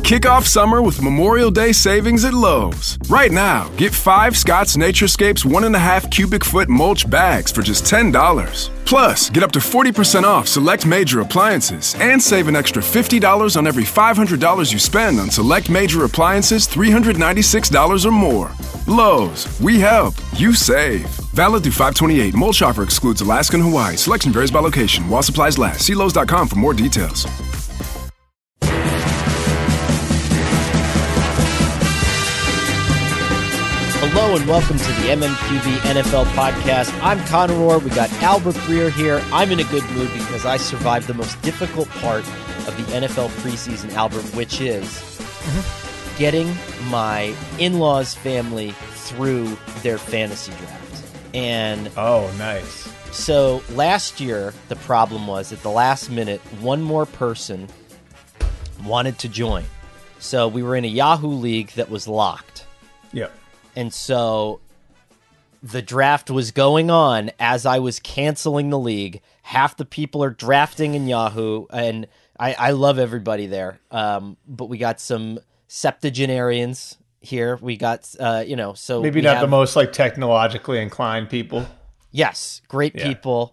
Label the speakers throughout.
Speaker 1: Kick off summer with Memorial Day savings at Lowe's. Right now, get 5 Scott's Naturescapes 1.5 cubic foot mulch bags for just $10. Plus, get up to 40% off select major appliances and save an extra $50 on every $500 you spend on select major appliances $396 or more. Lowe's, we help, you save. Valid through 5/28. Mulch offer excludes Alaska and Hawaii. Selection varies by location. While supplies last. See Lowe's.com for more details.
Speaker 2: Hello and welcome to the MMQB NFL podcast. I'm Connor Orr. We got Albert Breer here. I'm in a good mood because I survived the most difficult part of the NFL preseason, Albert, which is getting my in-laws' family through their fantasy draft. And
Speaker 3: oh, nice.
Speaker 2: So last year, the problem was at the last minute, one more person wanted to join. So we were in a Yahoo league that was locked.
Speaker 3: Yep.
Speaker 2: And so the draft was going on as I was canceling the league. Half the people are drafting in Yahoo, and I love everybody there. But we got some septuagenarians here. We got, so
Speaker 3: maybe not the most like technologically inclined people.
Speaker 2: Yes, great people.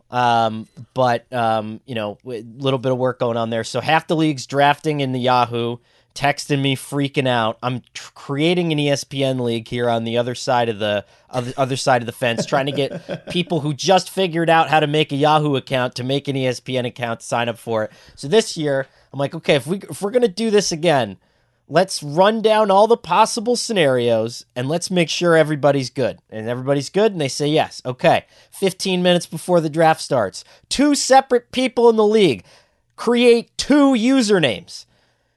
Speaker 2: But a little bit of work going on there. So half the league's drafting in the Yahoo, texting me, freaking out. I'm creating an ESPN league here on the other side of the fence, trying to get people who just figured out how to make a Yahoo account to make an ESPN account to sign up for it. So this year, I'm like, okay, if we're gonna do this again, let's run down all the possible scenarios and let's make sure everybody's good. And everybody's good, and they say yes. Okay, 15 minutes before the draft starts, 2 separate people in the league create 2 usernames.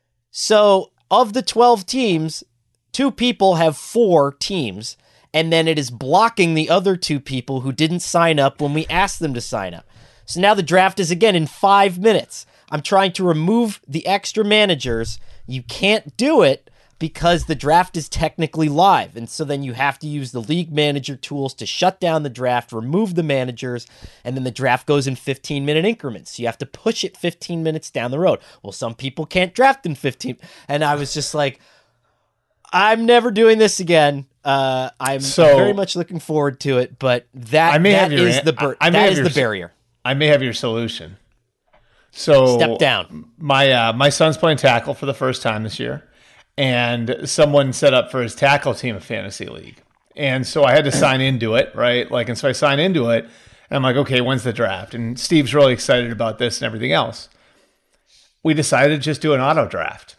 Speaker 2: So of the 12 teams, 2 people have 4 teams, and then it is blocking the other 2 people who didn't sign up when we asked them to sign up. So now the draft is again in 5 minutes. I'm trying to remove the extra managers. You can't do it because the draft is technically live. And so then you have to use the league manager tools to shut down the draft, remove the managers, and then the draft goes in 15-minute increments. So you have to push it 15 minutes down the road. Well, some people can't draft in 15. And I was just like, I'm never doing this again. I'm very much looking forward to it, but that is the barrier.
Speaker 3: I may have your solution. So
Speaker 2: step down.
Speaker 3: My son's playing tackle for the first time this year. And someone set up for his tackle team a fantasy league. And so I had to sign into it, right? And so I sign into it, and I'm like, okay, when's the draft? And Steve's really excited about this and everything else. We decided to just do an auto draft.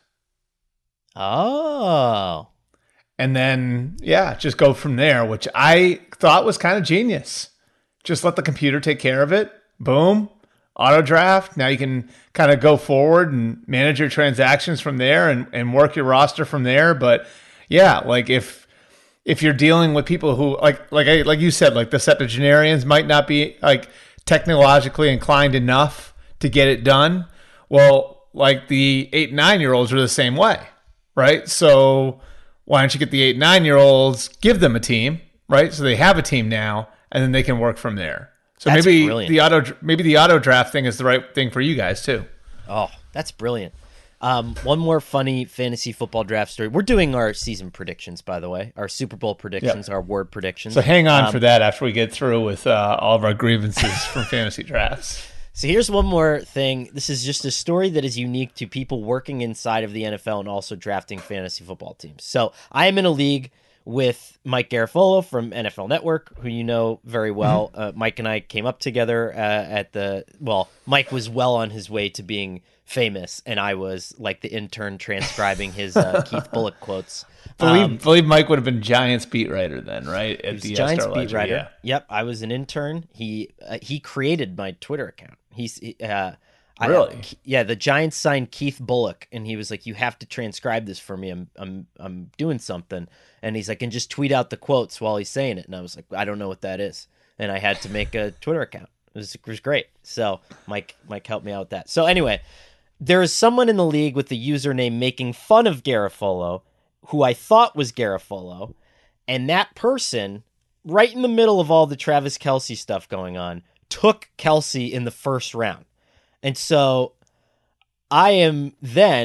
Speaker 2: Oh.
Speaker 3: And then, just go from there, which I thought was kind of genius. Just let the computer take care of it. Boom. Auto draft. Now you can kind of go forward and manage your transactions from there and work your roster from there. But if you're dealing with people who like you said, like the septuagenarians might not be like technologically inclined enough to get it done. Well, like the 8 and 9-year-olds are the same way, right? So why don't you get the 8 and 9-year-olds, give them a team, right? So they have a team now, and then they can work from there. So
Speaker 2: that's
Speaker 3: maybe
Speaker 2: brilliant.
Speaker 3: the auto draft thing is the right thing for you guys too.
Speaker 2: Oh, that's brilliant. One more funny fantasy football draft story. We're doing our season predictions, by the way, our Super Bowl predictions, our word predictions.
Speaker 3: So hang on for that after we get through with all of our grievances from fantasy drafts.
Speaker 2: So here's one more thing. This is just a story that is unique to people working inside of the NFL and also drafting fantasy football teams. So I am in a league with Mike Garafolo from NFL Network, who you know very well. Mike and I came up together Mike was well on his way to being famous, and I was like the intern transcribing his Keith Bullock quotes.
Speaker 3: Believe Mike would have been Giants beat writer then, right?
Speaker 2: At the Giants beat writer. Yeah. Yep, I was an intern. He created my Twitter account.
Speaker 3: Really?
Speaker 2: The Giants signed Keith Bullock, and he was like, "You have to transcribe this for me. I'm doing something." And he's like, "And just tweet out the quotes while he's saying it." And I was like, "I don't know what that is," and I had to make a Twitter account. It was great. So Mike helped me out with that. So anyway, there is someone in the league with the username making fun of Garafolo, who I thought was Garafolo, and that person, right in the middle of all the Travis Kelce stuff going on, took Kelce in the first round. And so I am then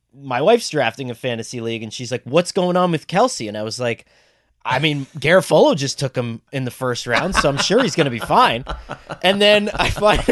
Speaker 2: my wife's drafting a fantasy league, and she's like, "What's going on with Kelsey?" And I was like, I mean, Garofalo just took him in the first round, so I'm sure he's going to be fine. And then I find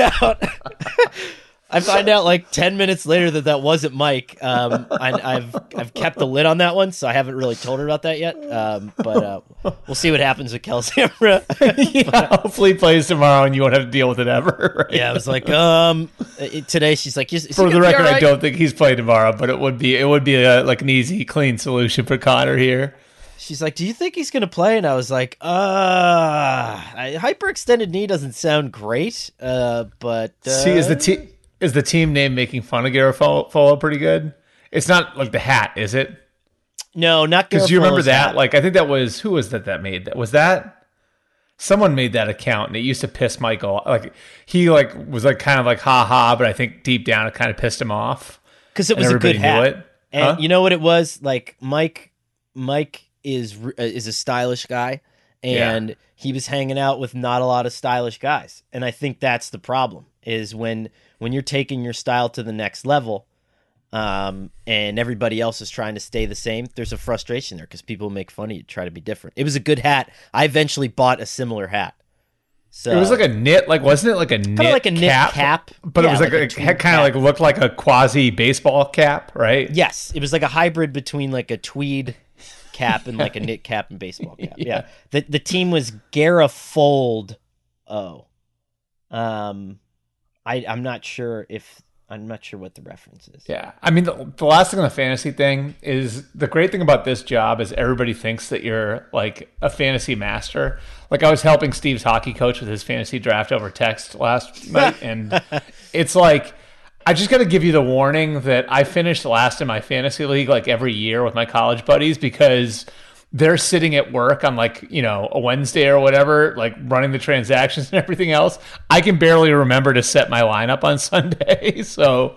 Speaker 2: out like 10 minutes later that wasn't Mike. I've kept the lid on that one, so I haven't really told her about that yet. But we'll see what happens with Kelsey.
Speaker 3: Hopefully he plays tomorrow and you won't have to deal with it ever. Right?
Speaker 2: Yeah, I was like, today she's like,
Speaker 3: for the record, I don't think he's playing tomorrow, but it would be like an easy, clean solution for Connor here.
Speaker 2: She's like, do you think he's going to play? And I was like, hyperextended knee doesn't sound great, but...
Speaker 3: See, is the team name making fun of Garofalo pretty good? It's not like the hat, is it?
Speaker 2: No, not Garofalo's
Speaker 3: because you remember that?
Speaker 2: hat.
Speaker 3: Like, I think that was... Who was that made that? Was that... Someone made that account, and it used to piss Michael. Like, he was kind of like, ha-ha, but I think deep down it kind of pissed him off.
Speaker 2: Because it was a good hat. And you know what it was? Like, Mike is a stylish guy, and he was hanging out with not a lot of stylish guys. And I think that's the problem, is when you're taking your style to the next level, and everybody else is trying to stay the same, there's a frustration there because people make fun of you, try to be different. It was a good hat. I eventually bought a similar hat. So
Speaker 3: it was like a knit, wasn't it like a knit,
Speaker 2: like a knit cap?
Speaker 3: But it was like a kind of like looked like a quasi baseball cap, right?
Speaker 2: Yes, it was like a hybrid between like a tweed cap and like a knit cap and baseball cap. Yeah. The team was Garofalo. I'm not sure what the reference is.
Speaker 3: Yeah. I mean, the last thing on the fantasy thing is the great thing about this job is everybody thinks that you're like a fantasy master. Like I was helping Steve's hockey coach with his fantasy draft over text last night. And it's like, I just got to give you the warning that I finished last in my fantasy league like every year with my college buddies because they're sitting at work on a Wednesday or whatever, like running the transactions and everything else. I can barely remember to set my lineup on Sunday. So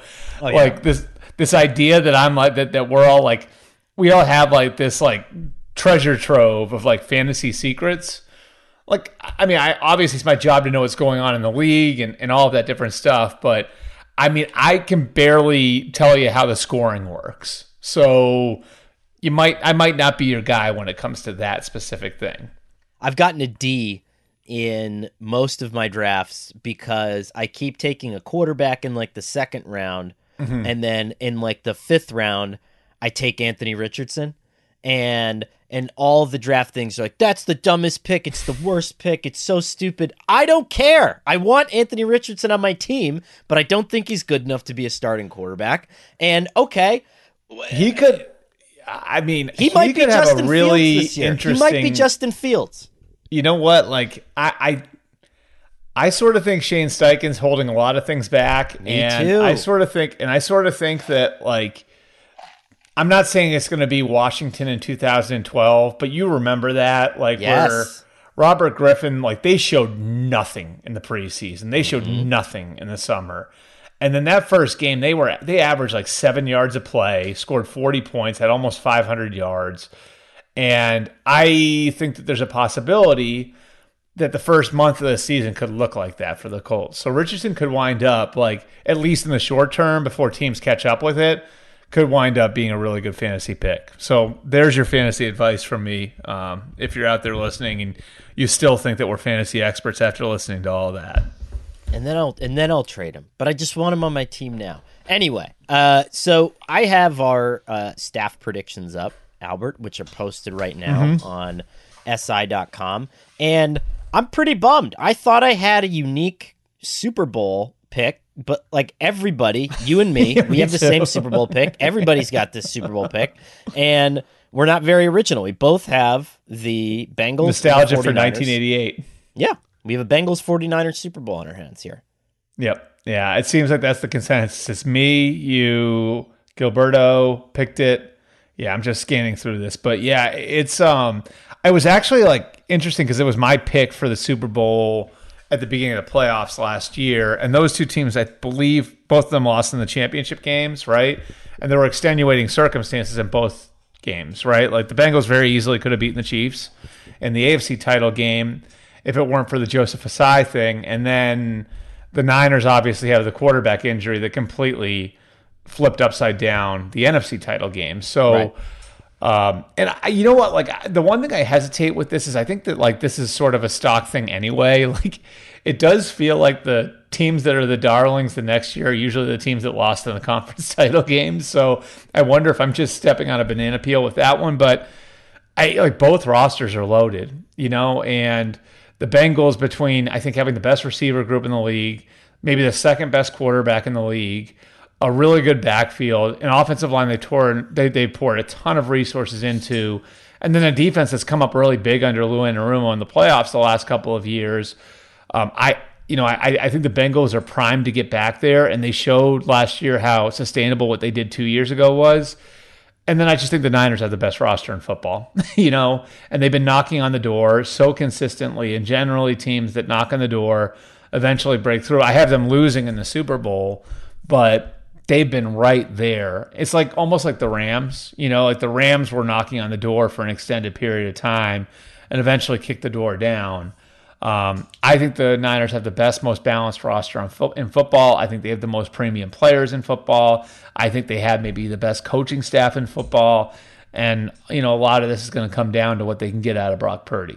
Speaker 3: this idea that I'm like that we're all like, we all have like this like treasure trove of like fantasy secrets. Like, I mean, obviously it's my job to know what's going on in the league and all of that different stuff, but I mean, I can barely tell you how the scoring works. So I might not be your guy when it comes to that specific thing.
Speaker 2: I've gotten a D in most of my drafts because I keep taking a quarterback in like the second round. Mm-hmm. And then in like the fifth round, I take Anthony Richardson. And all the draft things are like, that's the dumbest pick. It's the worst pick. It's so stupid. I don't care. I want Anthony Richardson on my team, but I don't think he's good enough to be a starting quarterback. And okay,
Speaker 3: he could. I mean,
Speaker 2: he might be
Speaker 3: have
Speaker 2: Justin
Speaker 3: a really
Speaker 2: Fields this year.
Speaker 3: interesting.
Speaker 2: He might be Justin Fields.
Speaker 3: You know what? Like I sort of think Shane Steichen's holding a lot of things back.
Speaker 2: Me too.
Speaker 3: I sort of think that like. I'm not saying it's going to be Washington in 2012, but you remember that, like where Robert Griffin, like they showed nothing in the preseason. They showed nothing in the summer. And then that first game, they averaged like 7 yards a play, scored 40 points, had almost 500 yards. And I think that there's a possibility that the first month of the season could look like that for the Colts. So Richardson could wind up, like at least in the short term before teams catch up with it, could wind up being a really good fantasy pick. So there's your fantasy advice from me. If you're out there listening and you still think that we're fantasy experts after listening to all that.
Speaker 2: And then I'll trade him. But I just want him on my team now. Anyway, so I have our staff predictions up, Albert, which are posted right now on SI.com. And I'm pretty bummed. I thought I had a unique Super Bowl pick, but like everybody, you and me, we have the same Super Bowl pick. Everybody's got this Super Bowl pick, and we're not very original. We both have the Bengals.
Speaker 3: Nostalgia for 1988.
Speaker 2: Yeah, we have a Bengals 49ers Super Bowl on our hands here.
Speaker 3: Yep. Yeah, it seems like that's the consensus. It's me, you, Gilberto picked it. Yeah, I'm just scanning through this, but yeah, it's it was actually like interesting because it was my pick for the Super Bowl at the beginning of the playoffs last year. And those two teams, I believe both of them lost in the championship games, right? And there were extenuating circumstances in both games, right? Like the Bengals very easily could have beaten the Chiefs in the AFC title game if it weren't for the Joseph Asai thing. And then the Niners obviously have the quarterback injury that completely flipped upside down the NFC title game. So,
Speaker 2: Right.
Speaker 3: You know what? Like, the one thing I hesitate with this is I think that, like, this is sort of a stock thing anyway. Like, it does feel like the teams that are the darlings the next year are usually the teams that lost in the conference title games. So I wonder if I'm just stepping on a banana peel with that one. But I like both rosters are loaded, you know, and the Bengals, between, I think, having the best receiver group in the league, maybe the second best quarterback in the league, a really good backfield, an offensive line they poured a ton of resources into, and then a defense that's come up really big under Lou Anarumo in the playoffs the last couple of years. I think the Bengals are primed to get back there, and they showed last year how sustainable what they did 2 years ago was. And then I just think the Niners have the best roster in football, you know, and they've been knocking on the door so consistently, and generally teams that knock on the door eventually break through. I have them losing in the Super Bowl, but they've been right there. It's like almost like the Rams, you know, like the Rams were knocking on the door for an extended period of time and eventually kicked the door down. I think the Niners have the best, most balanced roster in football. I think they have the most premium players in football. I think they have maybe the best coaching staff in football. And, you know, a lot of this is going to come down to what they can get out of Brock Purdy.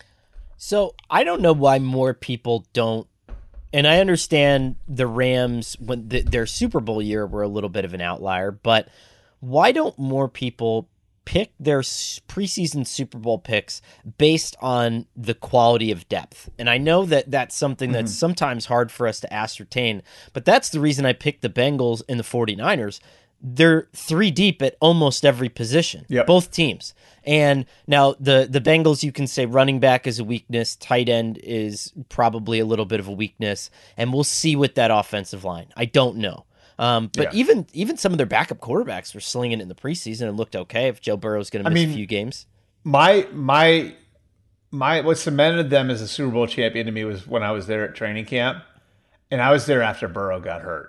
Speaker 2: So I don't know why more people don't. And I understand the Rams, when their Super Bowl year, were a little bit of an outlier, but why don't more people pick their preseason Super Bowl picks based on the quality of depth? And I know that that's something that's sometimes hard for us to ascertain, but that's the reason I picked the Bengals and the 49ers. They're 3 deep at almost every position, both teams. And now the Bengals, you can say running back is a weakness, tight end is probably a little bit of a weakness, and we'll see with that offensive line. I don't know. But even some of their backup quarterbacks were slinging it in the preseason and looked okay. If Joe Burrow's going to miss a few games,
Speaker 3: my what cemented them as a Super Bowl champion to me was when I was there at training camp, and I was there after Burrow got hurt,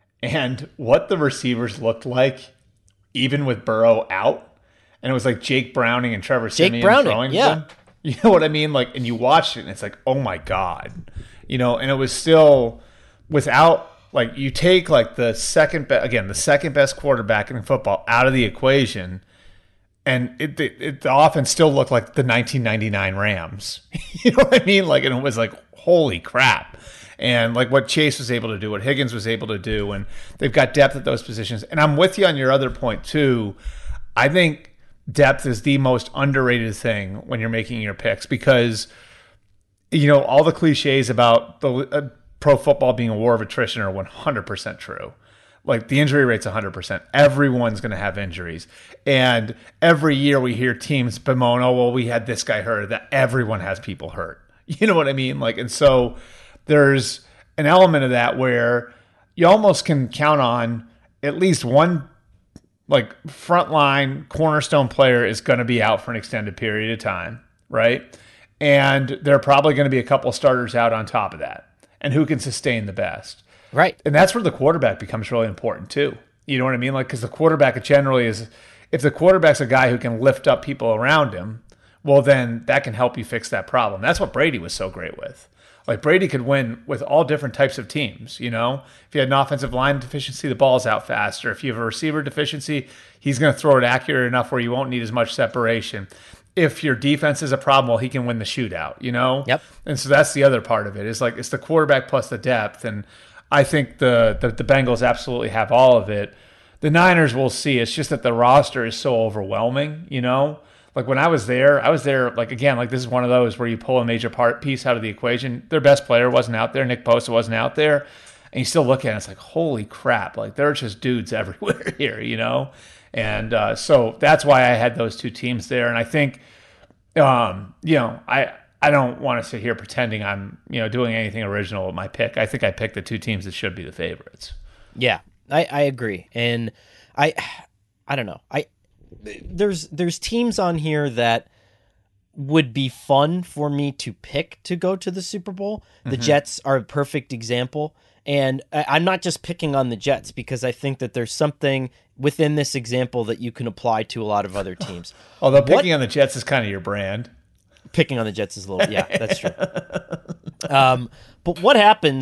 Speaker 3: and what the receivers looked like, even with Burrow out, and it was like Jake Browning and Trevor Siemian throwing them. You know what I mean? Like, and you watched it, and it's like, oh my God, you know, and it was still without. Like, you take like the second best quarterback in football out of the equation, and the offense still looked like the 1999 Rams. You know what I mean? Like, and it was like, holy crap. And like what Chase was able to do, what Higgins was able to do, and they've got depth at those positions. And I'm with you on your other point too. I think depth is the most underrated thing when you're making your picks, because, you know, all the cliches about the pro football being a war of attrition are 100% true. Like, the injury rate's 100%. Everyone's going to have injuries. And every year we hear teams bemoan, oh, well, we had this guy hurt. That everyone has people hurt. You know what I mean? Like, and so there's an element of that where you almost can count on at least one, like, frontline cornerstone player is going to be out for an extended period of time, right? And there are probably going to be a couple starters out on top of that. And who can sustain the best.
Speaker 2: Right.
Speaker 3: And that's where the quarterback becomes really important too. You know what I mean? Like, because the quarterback generally is, if the quarterback's a guy who can lift up people around him, well, then that can help you fix that problem. That's what Brady was so great with. Like, Brady could win with all different types of teams, you know? If you had an offensive line deficiency, the ball's out faster. If you have a receiver deficiency, he's going to throw it accurate enough where you won't need as much separation. If your defense is a problem, well, he can win the shootout, you know?
Speaker 2: Yep.
Speaker 3: And so that's the other part of it. Is like, it's the quarterback plus the depth. And I think the Bengals absolutely have all of it. The Niners, we'll see. It's just that the roster is so overwhelming, you know? Like, when I was there, like, again, like, this is one of those where you pull a major piece out of the equation. Their best player wasn't out there. Nick Bosa wasn't out there. And you still look at it, it's like, holy crap. Like, there are just dudes everywhere here, you know? And so that's why I had those two teams there. And I think, you know, I don't want to sit here pretending I'm, you know, doing anything original with my pick. I think I picked the two teams that should be the favorites.
Speaker 2: Yeah, I agree. And I don't know. There's teams on here that would be fun for me to pick to go to the Super Bowl. The Jets are a perfect example. And I'm not just picking on the Jets, because I think that there's something within this example that you can apply to a lot of other teams.
Speaker 3: Although picking on the Jets is kind of your brand.
Speaker 2: Picking on the Jets is a little, yeah, that's true. But what happens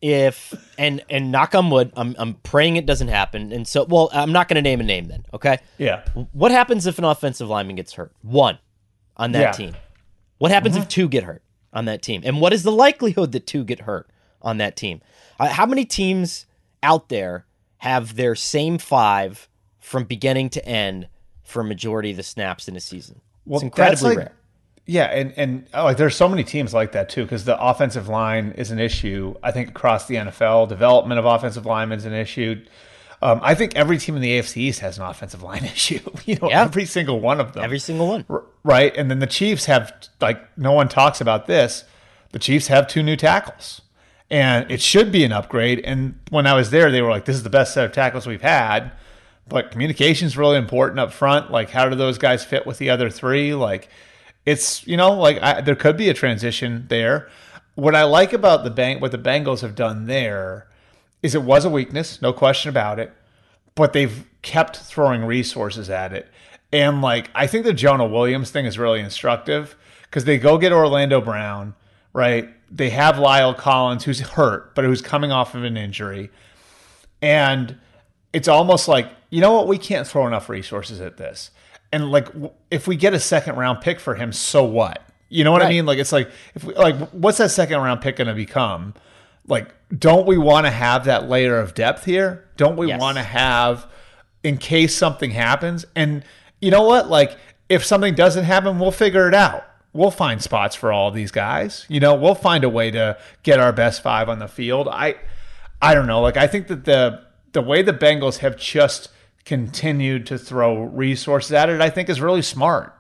Speaker 2: if and knock on wood, I'm praying it doesn't happen. And so, well, I'm not going to name a name then. Okay.
Speaker 3: Yeah.
Speaker 2: What happens if an offensive lineman gets hurt? One on that team. What happens if two get hurt on that team? And what is the likelihood that two get hurt on that team? How many teams out there have their same five from beginning to end for a majority of the snaps in a season?
Speaker 3: Well,
Speaker 2: it's incredibly rare.
Speaker 3: Yeah, and like there's so many teams like that too, because the offensive line is an issue. I think across the NFL, development of offensive linemen is an issue. I think every team in the AFC East has an offensive line issue. Every single one of them.
Speaker 2: Every single one.
Speaker 3: Right, and then the Chiefs have, like, no one talks about this. The Chiefs have 2 new tackles, and it should be an upgrade. And when I was there, they were like, "This is the best set of tackles we've had." But communication is really important up front. Like, how do those guys fit with the other 3? Like, it's, there could be a transition there. What I like about what the Bengals have done there is it was a weakness, no question about it, but they've kept throwing resources at it. And, like, I think the Jonah Williams thing is really instructive because they go get Orlando Brown, right? They have Lyle Collins, who's hurt, but who's coming off of an injury. And it's almost like, you know what? We can't throw enough resources at this. And, like, if we get a second-round pick for him, so what? You know what I mean? Like, it's like, what's that second-round pick going to become? Like, don't we want to have that layer of depth here? Don't we want to have, in case something happens? And you know what? Like, if something doesn't happen, we'll figure it out. We'll find spots for all of these guys. We'll find a way to get our best 5 on the field. I don't know. Like, I think that the way the Bengals have just continued to throw resources at it, I think is really smart,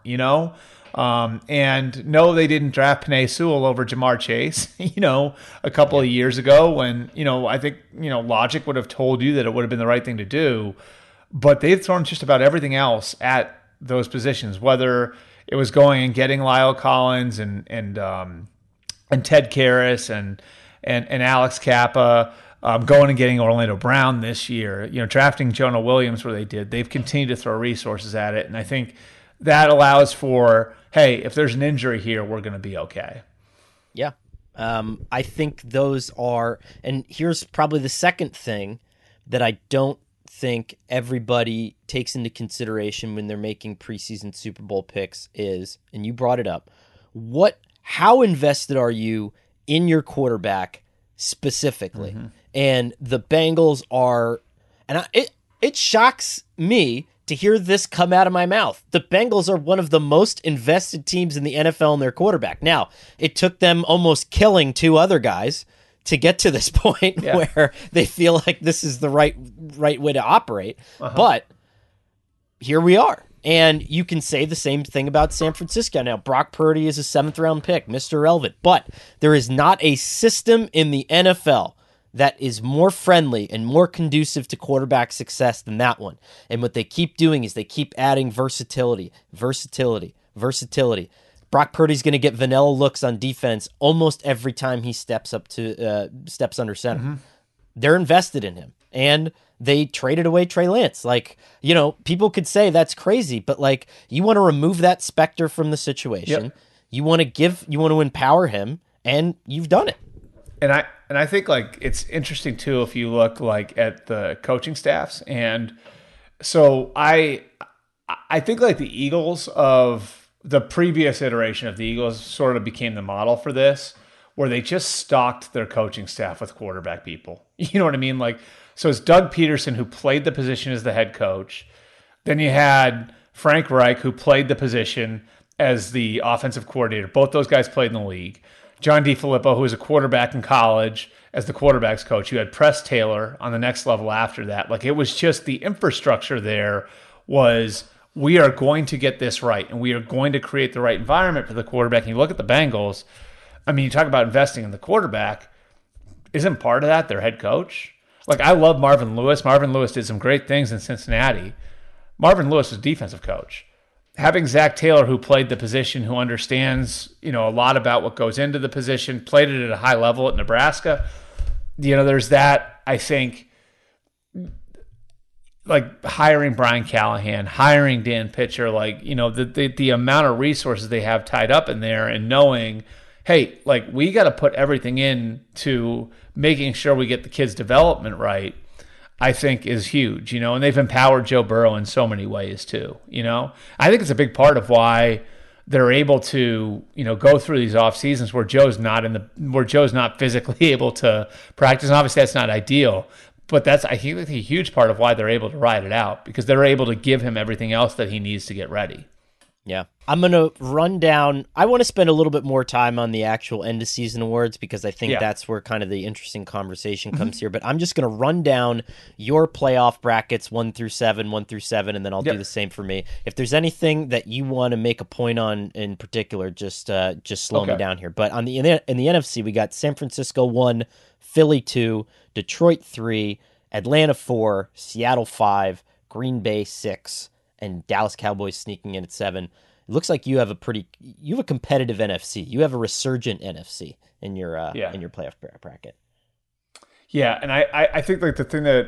Speaker 3: and no, they didn't draft Penei Sewell over Jamar Chase, a couple of years ago when, I think, logic would have told you that it would have been the right thing to do, but they've thrown just about everything else at those positions, whether it was going and getting Lyle Collins and Ted Karras and Alex Kappa, going and getting Orlando Brown this year, drafting Jonah Williams where they did. They've continued to throw resources at it, and I think that allows for, hey, if there's an injury here, we're going to be okay.
Speaker 2: Yeah. I think those are, and here's probably the second thing that I don't think everybody takes into consideration when they're making preseason Super Bowl picks is, and you brought it up, how invested are you in your quarterback specifically? Mm-hmm. And the Bengals are, and it shocks me to hear this come out of my mouth. The Bengals are one of the most invested teams in the NFL in their quarterback. Now, it took them almost killing 2 other guys to get to this point where they feel like this is the right way to operate. But here we are. And you can say the same thing about San Francisco. Now, Brock Purdy is a 7th-round pick, Mr. Irrelevant. But there is not a system in the NFL that is more friendly and more conducive to quarterback success than that one. And what they keep doing is they keep adding versatility. Brock Purdy's going to get vanilla looks on defense almost every time he steps under center. Mm-hmm. They're invested in him. And they traded away Trey Lance. Like, people could say that's crazy, but like, you want to remove that specter from the situation. Yep. You want to empower him, and you've done it.
Speaker 3: And I think, like, it's interesting too if you look like at the coaching staffs. And so I think like the Eagles of the previous iteration of the Eagles sort of became the model for this, where they just stocked their coaching staff with quarterback people. You know what I mean? Like, so it's Doug Peterson, who played the position as the head coach. Then you had Frank Reich, who played the position as the offensive coordinator. Both those guys played in the league. John DeFilippo, who was a quarterback in college, as the quarterback's coach. You had Press Taylor on the next level after that. Like, it was just the infrastructure there was, we are going to get this right, and we are going to create the right environment for the quarterback. And you look at the Bengals, I mean, you talk about investing in the quarterback. Isn't part of that their head coach? Like, I love Marvin Lewis. Marvin Lewis did some great things in Cincinnati. Marvin Lewis was a defensive coach. Having Zach Taylor, who played the position, who understands, a lot about what goes into the position, played it at a high level at Nebraska. There's that, I think, like hiring Brian Callahan, hiring Dan Pitcher, like, the amount of resources they have tied up in there and knowing, hey, like we got to put everything in to making sure we get the kids' development right, I think is huge, and they've empowered Joe Burrow in so many ways too, I think it's a big part of why they're able to, go through these off seasons where Joe's not physically able to practice. And obviously that's not ideal, but that's, I think, a huge part of why they're able to ride it out, because they're able to give him everything else that he needs to get ready.
Speaker 2: Yeah. I'm going to run down. I want to spend a little bit more time on the actual end of season awards, because I think that's where kind of the interesting conversation comes here. But I'm just going to run down your playoff brackets 1 through 7, and then I'll do the same for me. If there's anything that you want to make a point on in particular, just slow me down here. But in the NFC, we got San Francisco 1, Philly 2, Detroit 3, Atlanta 4, Seattle 5, Green Bay 6, and Dallas Cowboys sneaking in at 7. It looks like you have a competitive NFC. You have a resurgent NFC in your playoff bracket.
Speaker 3: Yeah, and I think like the thing that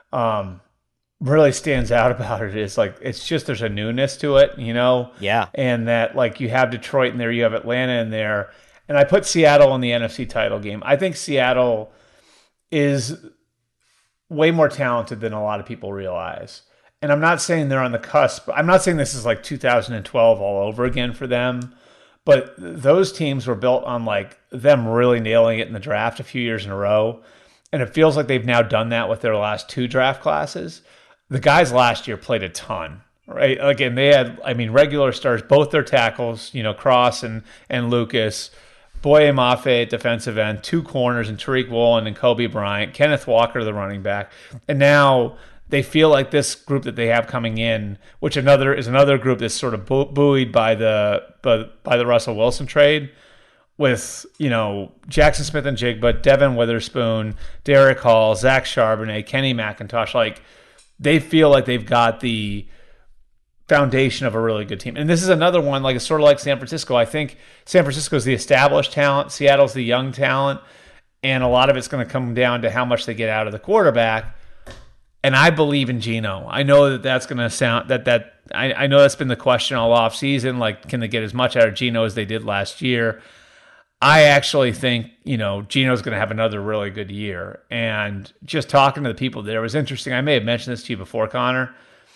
Speaker 3: really stands out about it is like it's just there's a newness to it,
Speaker 2: Yeah.
Speaker 3: And that like you have Detroit in there, you have Atlanta in there, and I put Seattle in the NFC title game. I think Seattle is way more talented than a lot of people realize. And I'm not saying they're on the cusp. I'm not saying this is like 2012 all over again for them. But those teams were built on like them really nailing it in the draft a few years in a row. And it feels like they've now done that with their last 2 draft classes. The guys last year played a ton, right? Again, they had, regular stars, both their tackles, Cross and Lucas, Boye Mafe at defensive end, 2 corners, and Tariq Woolen and Kobe Bryant, Kenneth Walker, the running back. And now they feel like this group that they have coming in, which is another group that's sort of buoyed by the Russell Wilson trade, with Jackson Smith and Jigba, Devin Witherspoon, Derek Hall, Zach Charbonnet, Kenny McIntosh. Like they feel like they've got the foundation of a really good team. And this is another one, like it's sort of like San Francisco. I think San Francisco is the established talent, Seattle's the young talent, and a lot of it's going to come down to how much they get out of the quarterback. And I believe in Geno. I know that's going to sound I know that's been the question all off season. Like, can they get as much out of Geno as they did last year? I actually think, Geno's going to have another really good year. And just talking to the people there was interesting. I may have mentioned this to you before, Connor.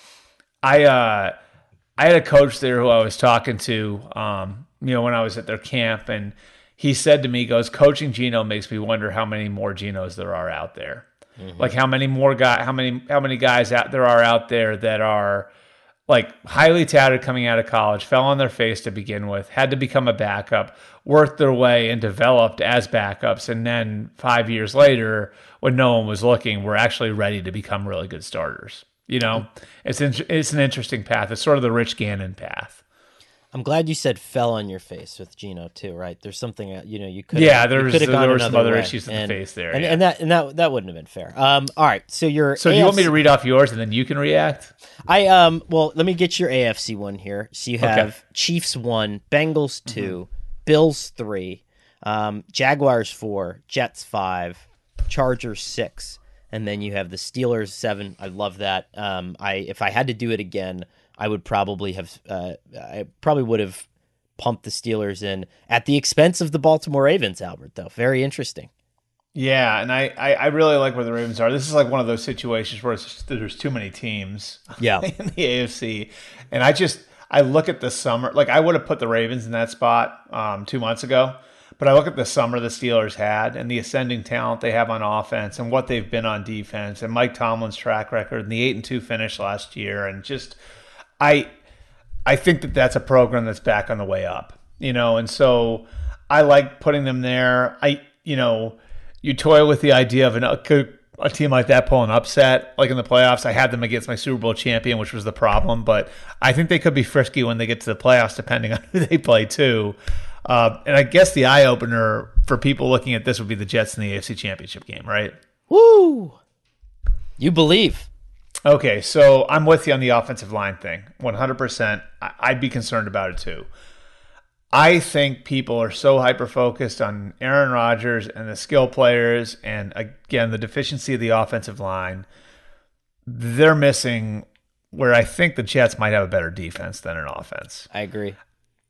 Speaker 3: I had a coach there who I was talking to, when I was at their camp, and he said to me, he goes, coaching Geno makes me wonder how many more Genos there are out there. Mm-hmm. Like how many guys there are out there that are like highly touted coming out of college, fell on their face to begin with, had to become a backup, worked their way and developed as backups, and then 5 years later, when no one was looking, were actually ready to become really good starters. It's an interesting path. It's sort of the Rich Gannon path.
Speaker 2: I'm glad you said fell on your face with Geno too, right? There's something you could.
Speaker 3: Yeah, there were some other issues with the face there,
Speaker 2: and that wouldn't have been fair. All right, so your
Speaker 3: do you want me to read off yours and then you can react?
Speaker 2: Well, let me get your AFC one here. So you have Chiefs 1, Bengals 2, Bills 3, Jaguars 4, Jets 5, Chargers 6, and then you have the Steelers 7. I love that. If I had to do it again, I would probably have. I probably would have pumped the Steelers in at the expense of the Baltimore Ravens. Albert, though, very interesting.
Speaker 3: Yeah, and I really like where the Ravens are. This is like one of those situations where there's too many teams.
Speaker 2: Yeah.
Speaker 3: In the AFC, and I look at the summer. Like I would have put the Ravens in that spot 2 months ago, but I look at the summer the Steelers had and the ascending talent they have on offense and what they've been on defense and Mike Tomlin's track record and the 8-2 finish last year, and just. I think that's a program that's back on the way up, and so I like putting them there. You toy with the idea of a team like that pulling upset, like in the playoffs. I had them against my Super Bowl champion, which was the problem, but I think they could be frisky when they get to the playoffs, depending on who they play too. And I guess the eye opener for people looking at this would be the Jets in the AFC Championship game, right?
Speaker 2: Woo! You believe.
Speaker 3: Okay, so I'm with you on the offensive line thing, 100%. I'd be concerned about it too. I think people are so hyper-focused on Aaron Rodgers and the skill players and, again, the deficiency of the offensive line. They're missing where I think the Jets might have a better defense than an offense.
Speaker 2: I agree.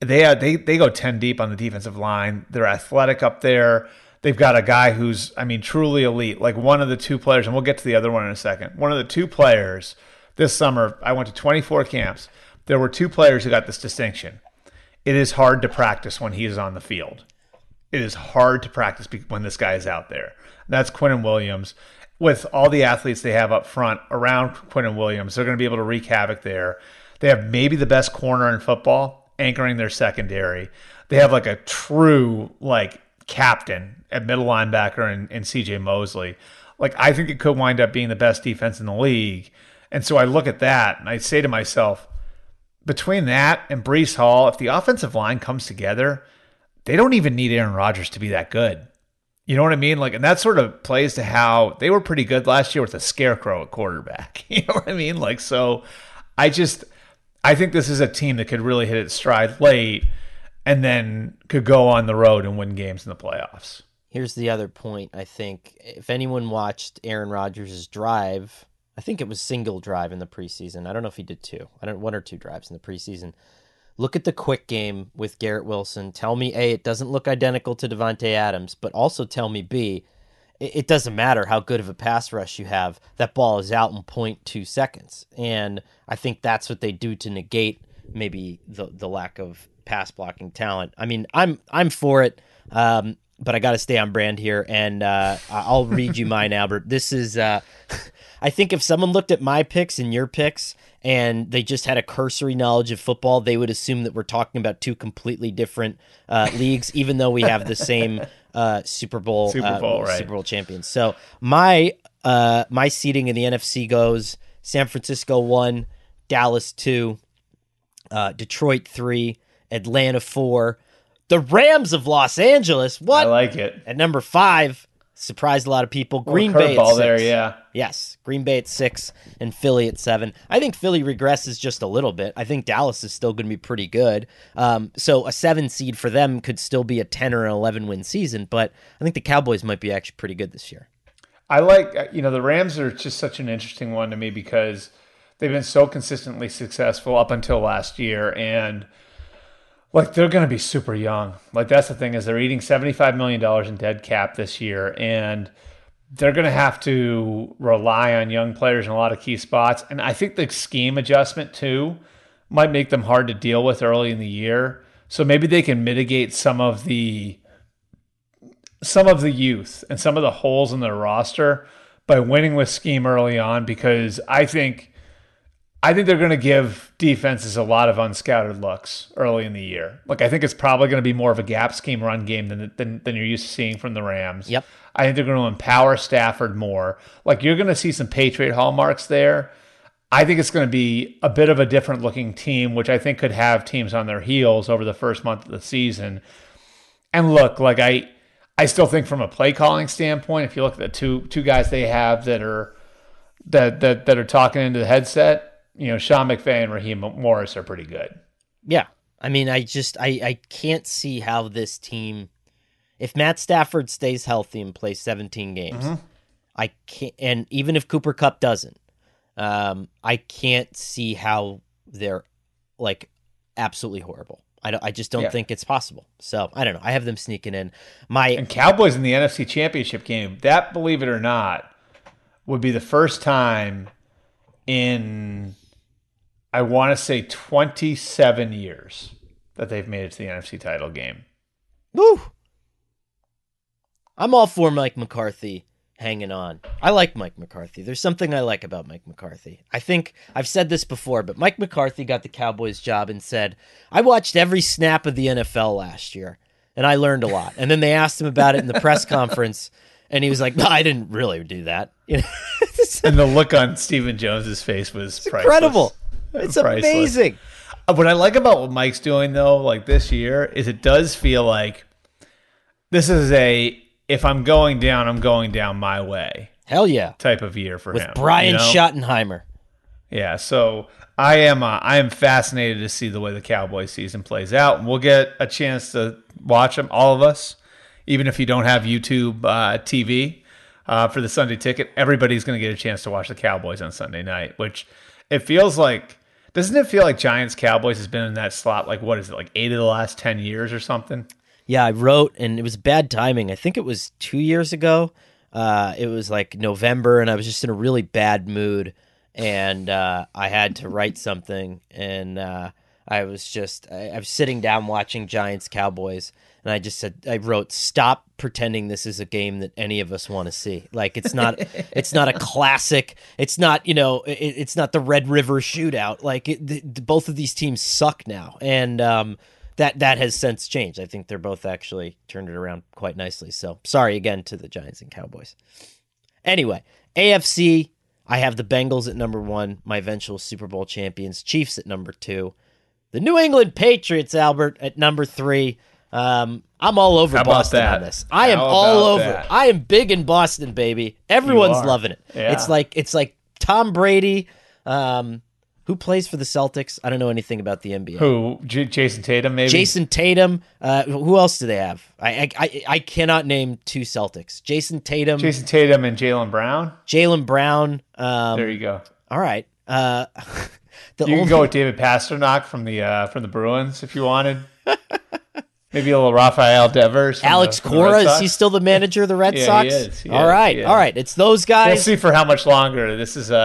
Speaker 3: they go 10 deep on the defensive line. They're athletic up there. They've got a guy who's, I mean, truly elite. Like one of the two players, and we'll get to the other one in a second. One of the two players this summer, I went to 24 camps. There were two players who got this distinction. It is hard to practice when he is on the field. It is hard to practice when this guy is out there. That's Quinnen Williams. With all the athletes they have up front around Quinnen Williams, they're going to be able to wreak havoc there. They have maybe the best corner in football anchoring their secondary. They have like a true like captain at middle linebacker in CJ Mosley. Like I think it could wind up being the best defense in the league. And so I look at that and I say to myself, between that and Breece Hall, if the offensive line comes together, they don't even need Aaron Rodgers to be that good. You know what I mean? Like, and that sort of plays to how they were pretty good last year with a scarecrow at quarterback. You know what I mean? Like, so I think this is a team that could really hit its stride late and then could go on the road and win games in the playoffs.
Speaker 2: Here's the other point. I think if anyone watched Aaron Rodgers' drive, I think it was single drive in the preseason. I don't know if he did two. One or two drives in the preseason. Look at the quick game with Garrett Wilson. Tell me, A, it doesn't look identical to Davante Adams, but also tell me, B, it doesn't matter how good of a pass rush you have. That ball is out in 0.2 seconds. And I think that's what they do to negate maybe the lack of pass blocking talent. I mean, I'm for it, but I got to stay on brand here, and I'll read you mine, Albert. This is... I think if someone looked at my picks and your picks and they just had a cursory knowledge of football, they would assume that we're talking about two completely different leagues, even though we have the same Super Bowl champions. So my seeding in the NFC goes San Francisco 1, Dallas 2, Detroit 3, Atlanta 4, the Rams of Los Angeles. What?
Speaker 3: I like it.
Speaker 2: At number 5. Surprised a lot of people. Green Bay at 6.
Speaker 3: There, yeah.
Speaker 2: Yes, Green Bay at 6 and Philly at 7. I think Philly regresses just a little bit. I think Dallas is still going to be pretty good. So a 7 seed for them could still be a 10 or an 11 win season, but I think the Cowboys might be actually pretty good this year.
Speaker 3: I like, the Rams are just such an interesting one to me because they've been so consistently successful up until last year, and like they're going to be super young. Like that's the thing is they're eating $75 million in dead cap this year, and they're going to have to rely on young players in a lot of key spots. And I think the scheme adjustment too might make them hard to deal with early in the year. So maybe they can mitigate some of the youth and some of the holes in their roster by winning with scheme early on, because I think they're going to give defenses a lot of unscouted looks early in the year. Like I think it's probably going to be more of a gap scheme run game than you're used to seeing from the Rams.
Speaker 2: Yep.
Speaker 3: I think they're going to empower Stafford more. Like you're going to see some Patriot hallmarks there. I think it's going to be a bit of a different looking team, which I think could have teams on their heels over the first month of the season. And look, like I still think from a play calling standpoint, if you look at the two guys they have that are talking into the headset, Sean McVay and Raheem Morris are pretty good.
Speaker 2: Yeah. I mean, I can't see how this team, if Matt Stafford stays healthy and plays 17 games, I can't, and even if Cooper Kupp doesn't, I can't see how they're like absolutely horrible. I just don't think it's possible. So I don't know. I have them sneaking in.
Speaker 3: And Cowboys in the NFC Championship game, that, believe it or not, would be the first time in, I want to say 27 years that they've made it to the NFC title game.
Speaker 2: Woo! I'm all for Mike McCarthy hanging on. I like Mike McCarthy. There's something I like about Mike McCarthy. I think I've said this before, but Mike McCarthy got the Cowboys job and said, I watched every snap of the NFL last year, and I learned a lot. And then they asked him about it in the press conference, and he was like, no, I didn't really do that.
Speaker 3: And the look on Stephen Jones's face was priceless.
Speaker 2: Incredible. It's priceless. Amazing.
Speaker 3: What I like about what Mike's doing, though, like this year, is it does feel like this is if I'm going down my way.
Speaker 2: Hell yeah.
Speaker 3: Type of year for him.
Speaker 2: With Brian Schottenheimer.
Speaker 3: Yeah, so I am fascinated to see the way the Cowboys season plays out. And we'll get a chance to watch them, all of us, even if you don't have YouTube TV for the Sunday ticket. Everybody's going to get a chance to watch the Cowboys on Sunday night, which it feels like Doesn't it feel like Giants Cowboys has been in that slot, like, what is it, like 8 of the last 10 years or something?
Speaker 2: Yeah, I wrote, and it was bad timing. I think it was 2 years ago. It was like November, and I was just in a really bad mood, and I had to write something, and I was sitting down watching Giants Cowboys, and I wrote, "Stop pretending this is a game that any of us want to see. Like, it's not a classic. It's not, it's not the Red River Shootout. Like, both of these teams suck now." And that has since changed. I think they're both actually turned it around quite nicely. So sorry again to the Giants and Cowboys. Anyway, AFC, I have the Bengals at number 1, my eventual Super Bowl champions, Chiefs at number 2, the New England Patriots, Albert, at number 3. I'm all over Boston on this. I am all over it. I am big in Boston, baby. Everyone's loving it. Yeah. It's like Tom Brady. Who plays for the Celtics? I don't know anything about the NBA.
Speaker 3: Who? Jason Tatum, maybe?
Speaker 2: Jason Tatum. Who else do they have? I cannot name 2 Celtics. Jason Tatum and
Speaker 3: Jaylen Brown?
Speaker 2: Jaylen Brown.
Speaker 3: There you go.
Speaker 2: All right.
Speaker 3: You can go with David Pasternak from the Bruins if you wanted. Maybe a little Rafael Devers.
Speaker 2: Alex Cora, is he still the manager of the Red Sox?
Speaker 3: He is.
Speaker 2: All right. It's those guys.
Speaker 3: We'll see for how much longer. This is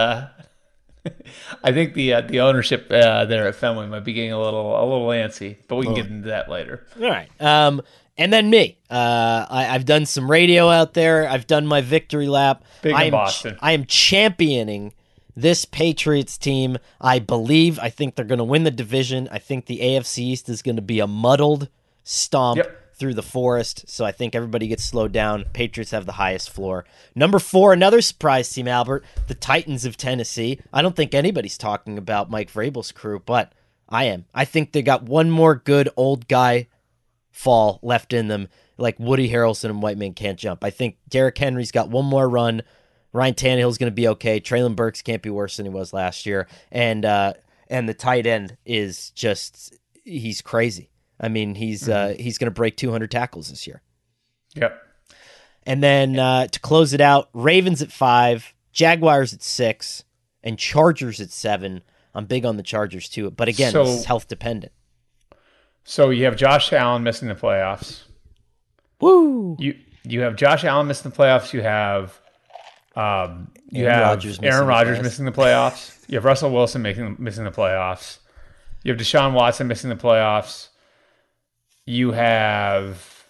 Speaker 3: I think the ownership there at Fenway might be getting a little antsy, but we can get into that later.
Speaker 2: All right. And then me. I've done some radio out there. I've done my victory lap.
Speaker 3: Big in Boston.
Speaker 2: I am championing this Patriots team. I think they're going to win the division. I think the AFC East is going to be a muddled stomp through the forest. So I think everybody gets slowed down. Patriots have the highest floor. Number 4, another surprise team, Albert, the Titans of Tennessee. I don't think anybody's talking about Mike Vrabel's crew, but I am. I think they got one more good old guy fall left in them, like Woody Harrelson and White Man Can't Jump. I think Derrick Henry's got one more run. Ryan Tannehill's going to be okay. Traylon Burks can't be worse than he was last year. And the tight end is just, he's crazy. I mean, he's going to break 200 tackles this year.
Speaker 3: Yep.
Speaker 2: And then to close it out, Ravens at 5, Jaguars at 6, and Chargers at 7. I'm big on the Chargers too, but again, this is health dependent.
Speaker 3: So you have Josh Allen missing the playoffs.
Speaker 2: Woo!
Speaker 3: You have Josh Allen missing the playoffs. You have Aaron Rodgers missing the playoffs. You have Russell Wilson missing the playoffs. You have Deshaun Watson missing the playoffs. You have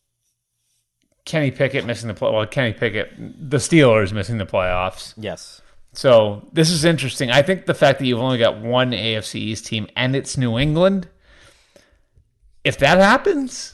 Speaker 3: Kenny Pickett missing the play. Well, Kenny Pickett, the Steelers missing the playoffs.
Speaker 2: Yes.
Speaker 3: So this is interesting. I think the fact that you've only got one AFC East team and it's New England, if that happens,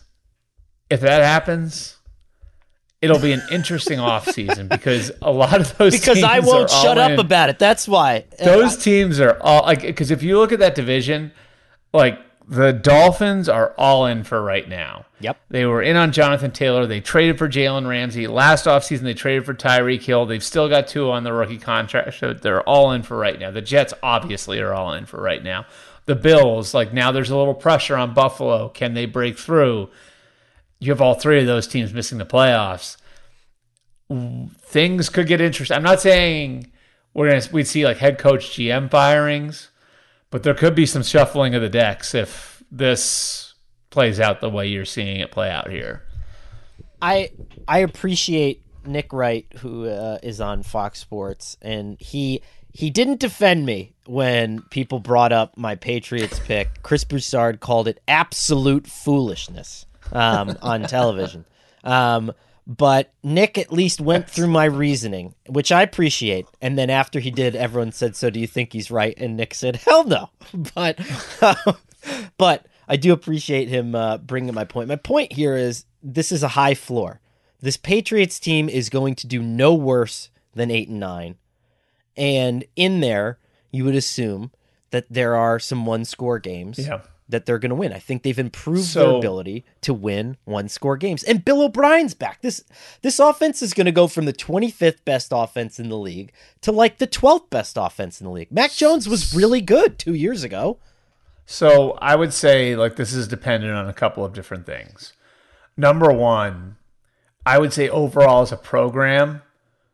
Speaker 3: it'll be an interesting offseason because a lot of those teams
Speaker 2: I won't shut up about it. That's why.
Speaker 3: Those teams are all like, because if you look at that division, like the Dolphins are all in for right now.
Speaker 2: Yep.
Speaker 3: They were in on Jonathan Taylor. They traded for Jalen Ramsey. Last offseason, they traded for Tyreek Hill. They've still got 2 on the rookie contract, so they're all in for right now. The Jets obviously are all in for right now. The Bills, like now there's a little pressure on Buffalo. Can they break through? You have all 3 of those teams missing the playoffs. Things could get interesting. I'm not saying we'd see like head coach GM firings, but there could be some shuffling of the decks if this plays out the way you're seeing it play out here.
Speaker 2: I appreciate Nick Wright, who is on Fox Sports, and he didn't defend me when people brought up my Patriots pick. Chris Broussard called it absolute foolishness on television. But Nick at least went through my reasoning, which I appreciate. And then after he did, everyone said, "So do you think he's right?" And Nick said, "Hell no." But I do appreciate him bringing my point. My point here is this is a high floor. This Patriots team is going to do no worse than 8-9. And in there, you would assume that there are some one-score games. Yeah. That they're going to win. I think they've improved their ability to win one-score games. And Bill O'Brien's back. This offense is going to go from the 25th best offense in the league to like the 12th best offense in the league. Mac Jones was really good 2 years ago.
Speaker 3: So I would say like this is dependent on a couple of different things. Number one, I would say overall as a program,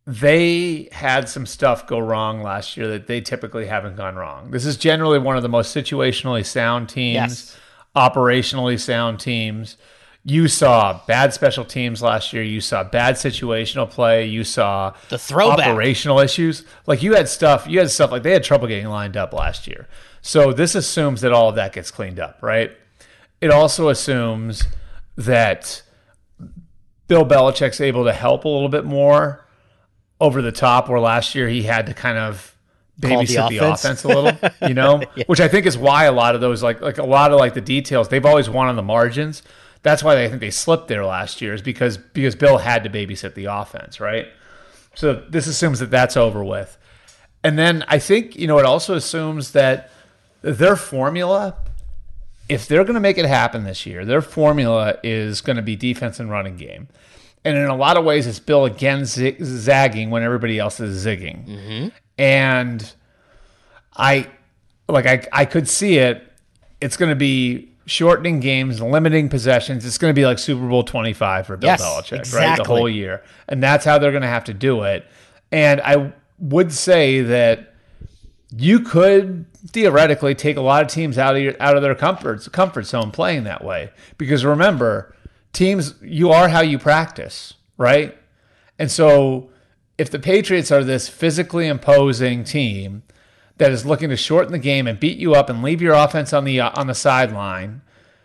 Speaker 3: they had some stuff go wrong last year that they typically haven't gone wrong. This is generally one of the most situationally sound teams, operationally sound teams. You saw bad special teams last year. You saw bad situational play. You saw
Speaker 2: the throwback
Speaker 3: operational issues. Like you had stuff like they had trouble getting lined up last year. So this assumes that all of that gets cleaned up, right? It also assumes that Bill Belichick's able to help a little bit more over the top, where last year he had to kind of babysit the offense a little, yeah. Which I think is why a lot of those, like a lot of like the details, they've always won on the margins. That's why I think they slipped there last year, is because Bill had to babysit the offense, right? So this assumes that that's over with. And then I think, it also assumes that their formula, if they're going to make it happen this year, their formula is going to be defense and running game. And in a lot of ways, it's Bill again zagging when everybody else is zigging.
Speaker 2: Mm-hmm.
Speaker 3: And I could see it. It's going to be shortening games, limiting possessions. It's going to be like Super Bowl 25 for Bill Belichick,
Speaker 2: exactly.
Speaker 3: Right? The whole year. And that's how they're going to have to do it. And I would say that you could theoretically take a lot of teams out of their comfort zone playing that way. Because remember, teams, you are how you practice, right? And so if the Patriots are this physically imposing team that is looking to shorten the game and beat you up and leave your offense on the sideline,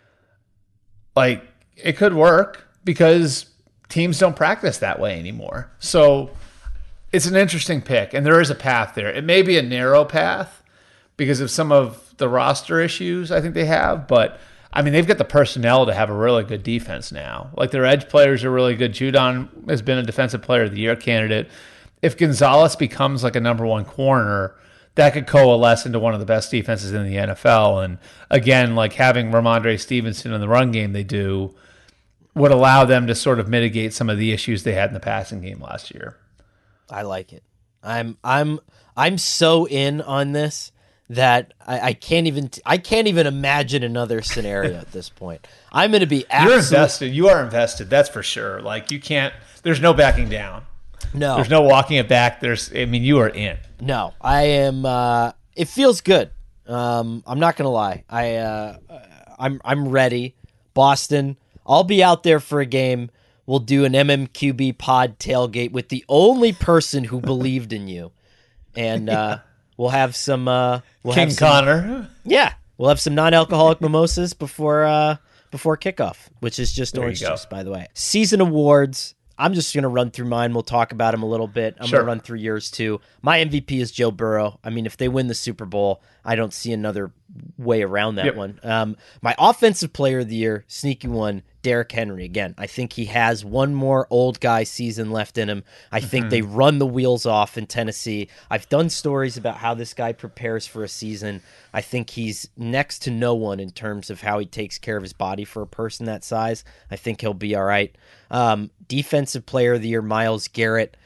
Speaker 3: like it could work because teams don't practice that way anymore. So it's an interesting pick, and there is a path there. It may be a narrow path because of some of the roster issues I think they have, but I mean, they've got the personnel to have a really good defense now. Like their edge players are really good. Judon has been a Defensive Player of the Year candidate. If Gonzalez becomes like a number one corner, that could coalesce into one of the best defenses in the NFL. And again, like having Ramondre Stevenson in the run game they do would allow them to sort of mitigate some of the issues they had in the passing game last year.
Speaker 2: I like it. I'm so in on this that I can't even imagine another scenario at this point. I'm going to be
Speaker 3: You're invested. You are invested. That's for sure. Like you can't. There's no backing down.
Speaker 2: No.
Speaker 3: There's no walking it back. You are in.
Speaker 2: No, I am. It feels good. I'm not gonna lie. I'm ready. Boston. I'll be out there for a game. We'll do an MMQB pod tailgate with the only person who believed in you, and we'll have some.
Speaker 3: Connor.
Speaker 2: Yeah, we'll have some non-alcoholic mimosas before kickoff, which is just orange juice, by the way. Season awards. I'm just going to run through mine. We'll talk about them a little bit. I'm going to run through yours too. My MVP is Joe Burrow. I mean, if they win the Super Bowl, I don't see another way around that one. My Offensive Player of the Year, sneaky one, Derrick Henry. Again, I think he has one more old guy season left in him. I think they run the wheels off in Tennessee. I've done stories about how this guy prepares for a season. I think he's next to no one in terms of how he takes care of his body for a person that size. I think he'll be all right. Defensive Player of the Year, Myles Garrett.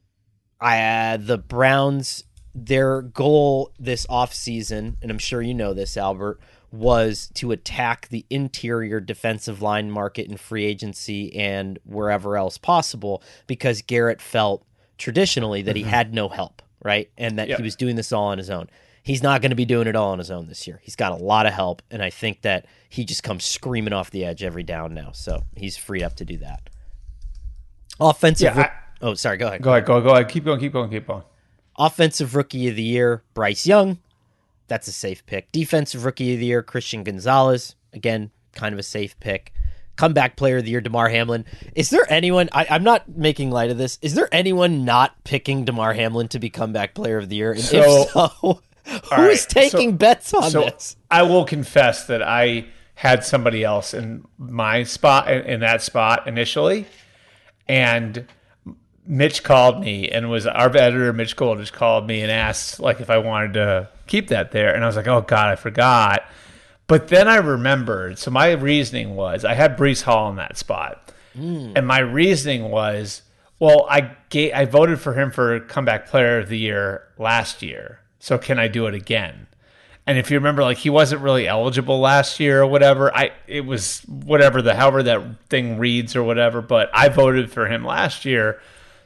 Speaker 2: The Browns, their goal this offseason, and I'm sure you know this, Albert, was to attack the interior defensive line market in free agency and wherever else possible, because Garrett felt traditionally that he had no help, right? And that he was doing this all on his own. He's not going to be doing it all on his own this year. He's got a lot of help, and I think that he just comes screaming off the edge every down now, so he's freed up to do that. Offensive. Sorry. Go ahead.
Speaker 3: Go ahead. Keep going.
Speaker 2: Offensive Rookie of the Year, Bryce Young. That's a safe pick. Defensive Rookie of the Year, Christian Gonzalez. Again, kind of a safe pick. Comeback Player of the Year, DeMar Hamlin. Is there anyone, I'm not making light of this, is there anyone not picking DeMar Hamlin to be Comeback Player of the Year? And if so, who is taking bets on this?
Speaker 3: I will confess that I had somebody else in my spot, in that spot initially. And Mitch called me, and was our editor, Mitch Goldich, called me and asked like if I wanted to keep that there. And I was like, oh God, I forgot. But then I remembered. So my reasoning was I had Breece Hall in that spot. And my reasoning was, well, I voted for him for Comeback Player of the Year last year. So can I do it again? And if you remember, like he wasn't really eligible last year or whatever. It was however that thing reads or whatever. But I voted for him last year.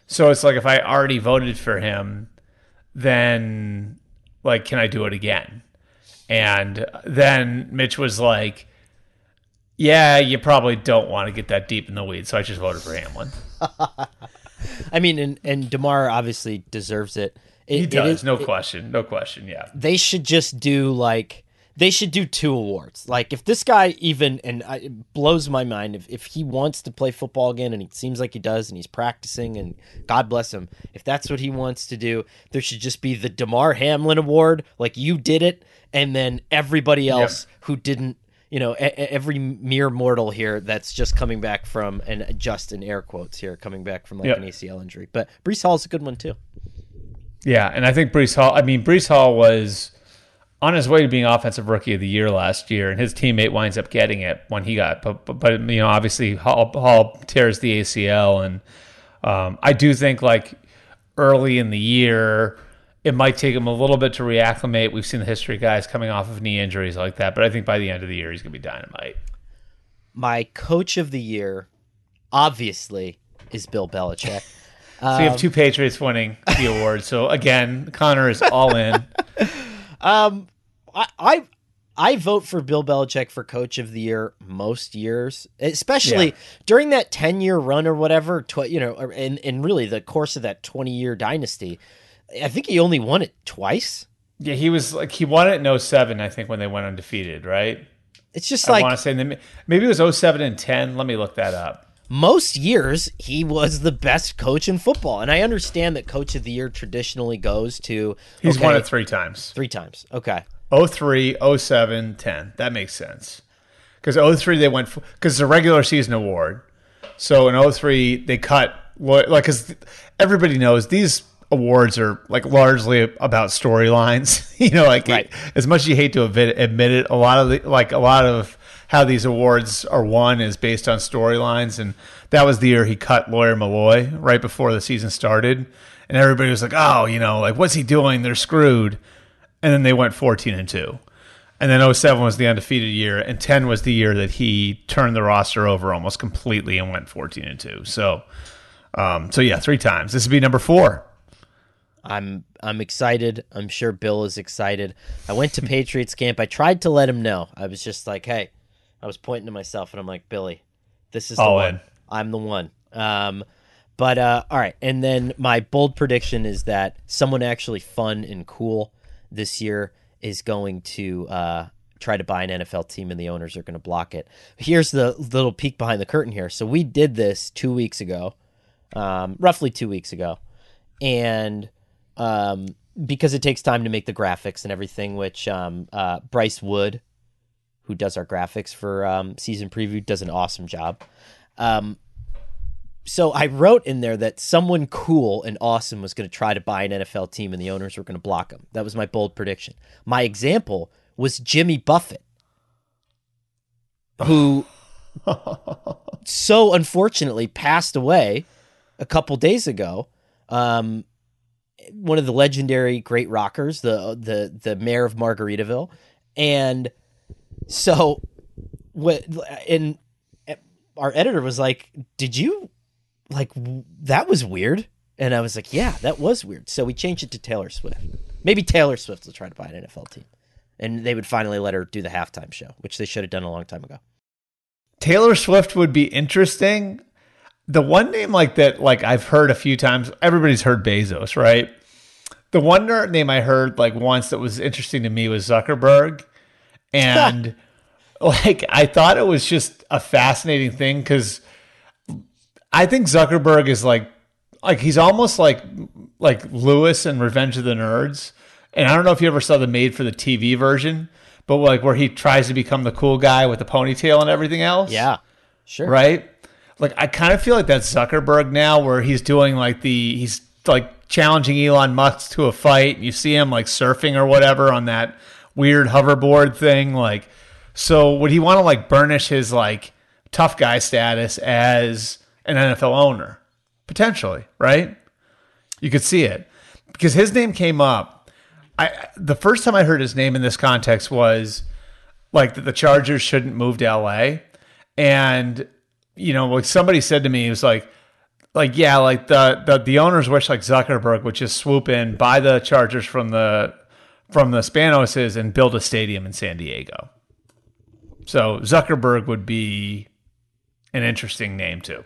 Speaker 3: So it's like, if I already voted for him, then like, can I do it again? And then Mitch was like, yeah, you probably don't want to get that deep in the weeds. So I just voted for Hamlin.
Speaker 2: I mean, and DeMar obviously deserves it.
Speaker 3: He does, no question. Yeah.
Speaker 2: They should just do they should do 2 awards. Like, if this guy even, and it blows my mind, if he wants to play football again, and it seems like he does, and he's practicing, and God bless him, if that's what he wants to do, there should just be the DeMar Hamlin Award, like you did it, and then everybody else who didn't, every mere mortal here that's just coming back from, and just in air quotes here, coming back from an ACL injury. But Breece Hall's a good one too. Yeah,
Speaker 3: and I think Breece Hall was on his way to being Offensive Rookie of the Year last year, and his teammate winds up getting it when he got. But obviously Hall tears the ACL, and I do think like early in the year it might take him a little bit to reacclimate. We've seen the history of guys coming off of knee injuries like that, but I think by the end of the year he's going to be dynamite.
Speaker 2: My Coach of the Year, obviously, is Bill Belichick.
Speaker 3: So you have 2 Patriots winning the award. So again, Connor is all in.
Speaker 2: I vote for Bill Belichick for Coach of the Year most years, especially during that 10-year run or whatever, in really the course of that 20-year dynasty. I think he only won it twice.
Speaker 3: Yeah, he won it in 07, I think, when they went undefeated, right?
Speaker 2: It's just
Speaker 3: I want to say maybe it was 07 and 10. Let me look that up.
Speaker 2: Most years, he was the best coach in football. And I understand that Coach of the Year traditionally goes to...
Speaker 3: He's won it 3 times.
Speaker 2: 3 times. Okay.
Speaker 3: 03, 07, 10. That makes sense. Because 03, they went... Because it's a regular season award. So in 03, they cut... Because everybody knows these awards are largely about storylines.
Speaker 2: Right.
Speaker 3: As much as you hate to admit it, a lot of how these awards are won is based on storylines, and that was the year he cut Lawyer Malloy right before the season started, and everybody was like, oh, what's he doing? They're screwed. And then they went 14-2. And then 07 was the undefeated year, and 10 was the year that he turned the roster over almost completely and went 14-2. So yeah, 3 times. This would be number 4.
Speaker 2: I'm excited. I'm sure Bill is excited. I went to Patriots camp. I tried to let him know. I was just like, hey, I was pointing to myself, and I'm like, Billy, this is the one. I'm the one. But all right. And then my bold prediction is that someone actually fun and cool this year is going to try to buy an NFL team, and the owners are going to block it. Here's the little peek behind the curtain here. So we did this 2 weeks ago, roughly 2 weeks ago. And because it takes time to make the graphics and everything, which Bryce Wood, who does our graphics for season preview, does an awesome job. So I wrote in there that someone cool and awesome was going to try to buy an NFL team, and the owners were going to block them. That was my bold prediction. My example was Jimmy Buffett, who so unfortunately passed away a couple days ago. One of the legendary great rockers, the mayor of Margaritaville. And so our editor was like, did you, that was weird? And I was like, yeah, that was weird. So we changed it to Taylor Swift. Maybe Taylor Swift will try to buy an NFL team. And they would finally let her do the halftime show, which they should have done a long time ago.
Speaker 3: Taylor Swift would be interesting. The one name like that, I've heard a few times, everybody's heard Bezos, right? The one name I heard once that was interesting to me was Zuckerberg. And I thought it was just a fascinating thing because I think Zuckerberg is he's almost like Lewis in Revenge of the Nerds. And I don't know if you ever saw the made for the TV version, but where he tries to become the cool guy with the ponytail and everything else.
Speaker 2: Yeah, sure.
Speaker 3: Right? I kind of feel like that's Zuckerberg now, where he's doing he's challenging Elon Musk to a fight. You see him surfing or whatever on that weird hoverboard thing. So would he want to burnish his tough guy status as an NFL owner? Potentially, right? You could see it because his name came up. The first time I heard his name in this context was that the Chargers shouldn't move to LA. And, somebody said to me, it was like the owners wish like Zuckerberg would just swoop in, buy the Chargers from the Spanoses and build a stadium in San Diego. So Zuckerberg would be an interesting name too.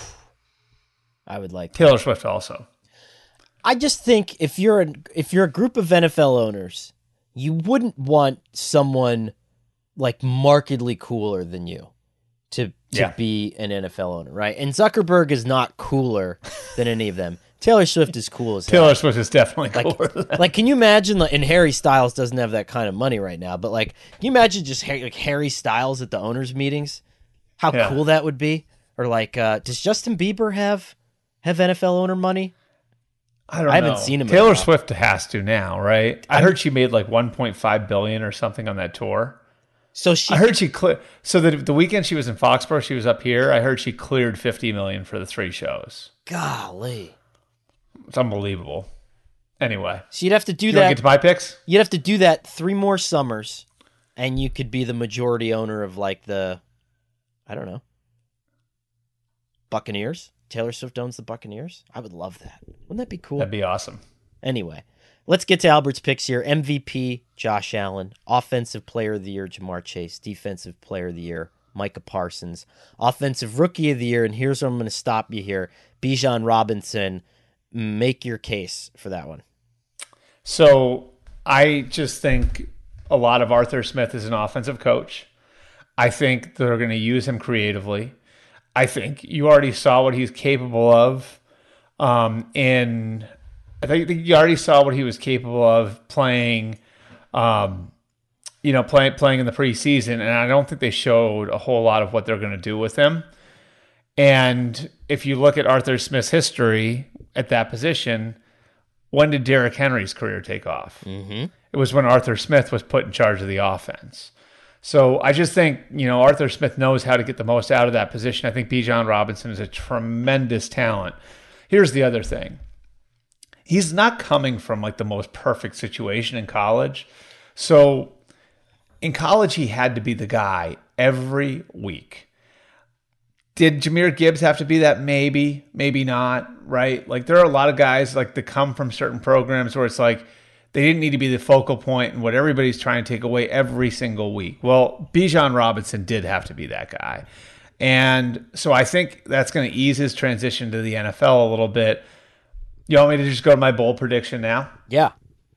Speaker 2: I would like
Speaker 3: Taylor Swift also.
Speaker 2: I just think if you're a group of NFL owners, you wouldn't want someone like markedly cooler than you to be an NFL owner, right? And Zuckerberg is not cooler than any of them. Taylor Swift is cool as hell.
Speaker 3: Taylor Swift is definitely cooler.
Speaker 2: Like, can you imagine? And Harry Styles doesn't have that kind of money right now, but like, can you imagine just Harry Styles at the owners' meetings? How cool that would be. Or like, does Justin Bieber have NFL owner money?
Speaker 3: I don't know.
Speaker 2: I haven't seen him.
Speaker 3: Taylor Swift has to now, right? I heard she made like $1.5 billion or something on that tour.
Speaker 2: So
Speaker 3: I heard she cleared. So the weekend she was in Foxborough, she was up here. I heard she cleared $50 million for the 3 shows.
Speaker 2: Golly,
Speaker 3: it's unbelievable. Anyway,
Speaker 2: so you'd have to do
Speaker 3: you
Speaker 2: that.
Speaker 3: Get to my picks.
Speaker 2: You'd have to do that 3 more summers, and you could be the majority owner of like I don't know, Buccaneers. Taylor Swift owns the Buccaneers. I would love that. Wouldn't that be cool?
Speaker 3: That'd be awesome.
Speaker 2: Anyway, let's get to Albert's picks here. MVP, Josh Allen. Offensive Player of the Year, Jamar Chase. Defensive Player of the Year, Micah Parsons. Offensive Rookie of the Year, and here's where I'm going to stop you here. Bijan Robinson. Make your case for that one.
Speaker 3: So I just think a lot of Arthur Smith is an offensive coach. I think they're going to use him creatively. I think you already saw what he's capable of. And I think you already saw what he was capable of playing, playing in the preseason. And I don't think they showed a whole lot of what they're going to do with him. And if you look at Arthur Smith's history at that position, when did Derrick Henry's career take off? Mm-hmm. It was when Arthur Smith was put in charge of the offense. So I just think, Arthur Smith knows how to get the most out of that position. I think Bijan Robinson is a tremendous talent. Here's the other thing. He's not coming from like the most perfect situation in college. So in college, he had to be the guy every week. Did Jahmyr Gibbs have to be that? Maybe, maybe not, right? Like there are a lot of guys like that come from certain programs where it's like, they didn't need to be the focal point and what everybody's trying to take away every single week. Well, Bijan Robinson did have to be that guy. And so I think that's going to ease his transition to the NFL a little bit. You want me to just go to my bold prediction now?
Speaker 2: Yeah.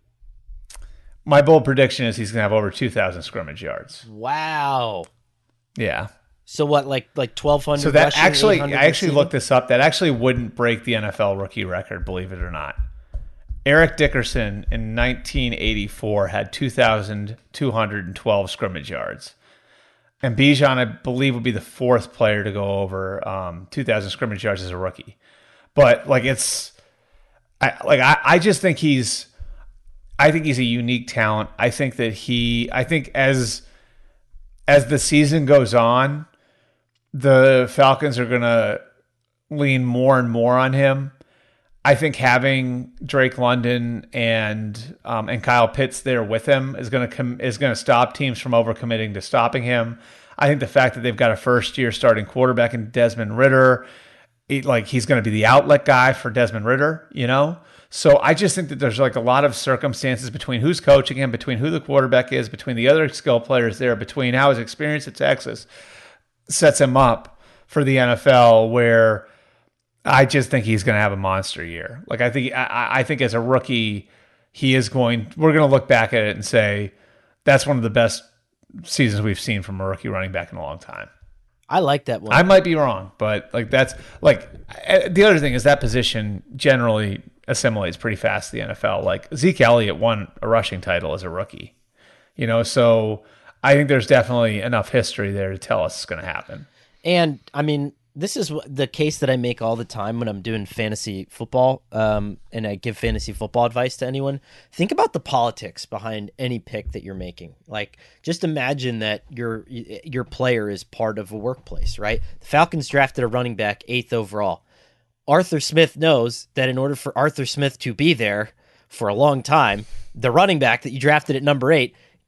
Speaker 3: My bold prediction is he's going to have over 2,000 scrimmage yards.
Speaker 2: Wow.
Speaker 3: Yeah.
Speaker 2: So what, like 1,200?
Speaker 3: So that actually, I actually looked this up. That actually wouldn't break the NFL rookie record, believe it or not. Eric Dickerson in 1984 had 2,212 scrimmage yards. And Bijan, I believe, would be the 4th player to go over 2,000 scrimmage yards as a rookie. But like I just think he's a unique talent. I think as the season goes on, the Falcons are going to lean more and more on him. I think having Drake London and Kyle Pitts there with him is going to stop teams from overcommitting to stopping him. I think the fact that they've got a first-year starting quarterback in Desmond Ridder, he's going to be the outlet guy for Desmond Ridder, So I just think that there's like a lot of circumstances between who's coaching him, between who the quarterback is, between the other skill players there, between how his experience at Texas sets him up for the NFL, where I just think he's going to have a monster year. Like I think as a rookie, we're going to look back at it and say that's one of the best seasons we've seen from a rookie running back in a long time.
Speaker 2: I like that one.
Speaker 3: I might be wrong, but like that's like the other thing is that position generally assimilates pretty fast to the NFL. Like Zeke Elliott won a rushing title as a rookie, so I think there's definitely enough history there to tell us it's going to happen.
Speaker 2: And I mean, this is the case that I make all the time when I'm doing fantasy football, and I give fantasy football advice to anyone. Think about the politics behind any pick that you're making. Like, just imagine that your player is part of a workplace, right? The Falcons drafted a running back 8th overall. Arthur Smith knows that in order for Arthur Smith to be there for a long time, the running back that you drafted at number 8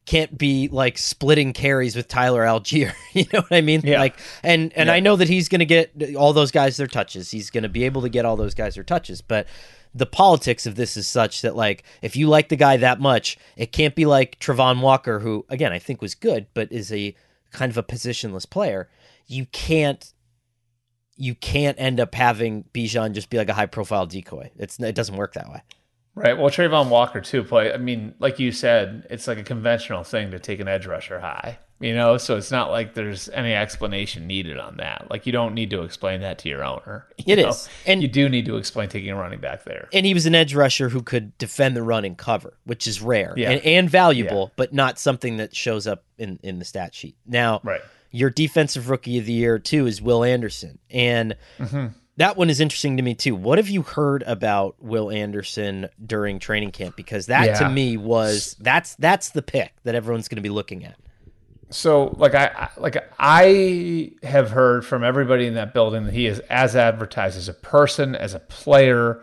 Speaker 2: can't be like splitting carries with Tyler Algier. You know what I mean?
Speaker 3: Yeah.
Speaker 2: Like, and I know that he's going to get all those guys their touches. He's going to be able to get all those guys their touches. But the politics of this is such that, like, if you like the guy that much, it can't be like Travon Walker, who, again, I think was good, but is a kind of a positionless player. You can't end up having Bijan just be like a high profile decoy. It doesn't work that way.
Speaker 3: Right. Well, Trayvon Walker too I mean, like you said, it's like a conventional thing to take an edge rusher high, you know? So it's not like there's any explanation needed on that. Like, you don't need to explain that to your owner.
Speaker 2: It is.
Speaker 3: And you do need to explain taking a running back there.
Speaker 2: And he was an edge rusher who could defend the run and cover, which is rare
Speaker 3: Yeah.
Speaker 2: and valuable, but not something that shows up in the stat sheet. Now,
Speaker 3: Right.
Speaker 2: Your defensive rookie of the year too is Will Anderson. And that one is interesting to me too. What have you heard about Will Anderson during training camp? Because that to me was that's the pick that everyone's going to be looking at.
Speaker 3: So I have heard from everybody in that building that he is as advertised as a person, as a player.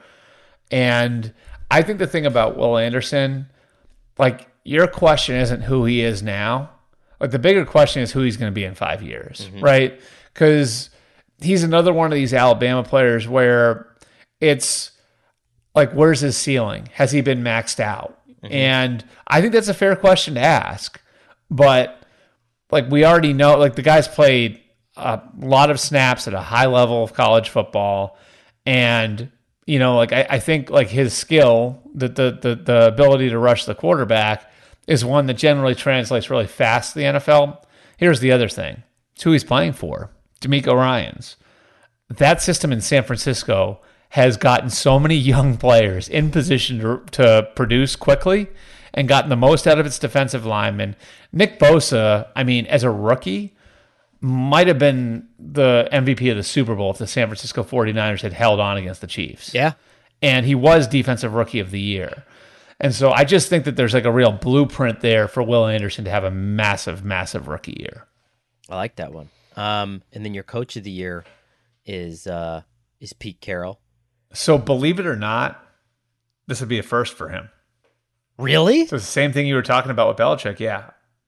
Speaker 3: And I think the thing about Will Anderson, like, your question isn't who he is now. Like, the bigger question is who he's going to be in 5 years, right? Because he's another one of these Alabama players where it's like, where's his ceiling? Has he been maxed out? And I think that's a fair question to ask. But, like, we already know, like, the guy's played a lot of snaps at a high level of college football. And, you know, like, I think, like, his skill, the ability to rush the quarterback, is one that generally translates really fast to the NFL. Here's the other thing. It's who he's playing for. DeMeco Ryans. That system in San Francisco has gotten so many young players in position to produce quickly and gotten the most out of its defensive linemen. Nick Bosa, I mean, as a rookie, might have been the MVP of the Super Bowl if the San Francisco 49ers had held on against the Chiefs.
Speaker 2: Yeah.
Speaker 3: And he was Defensive Rookie of the Year. And so I just think that there's like a real blueprint there for Will Anderson to have a massive, massive rookie year.
Speaker 2: I like that one. And then your coach of the year is Pete Carroll.
Speaker 3: So believe it or not, this would be a first for him.
Speaker 2: Really?
Speaker 3: So it's the same thing you were talking about with Belichick. Yeah.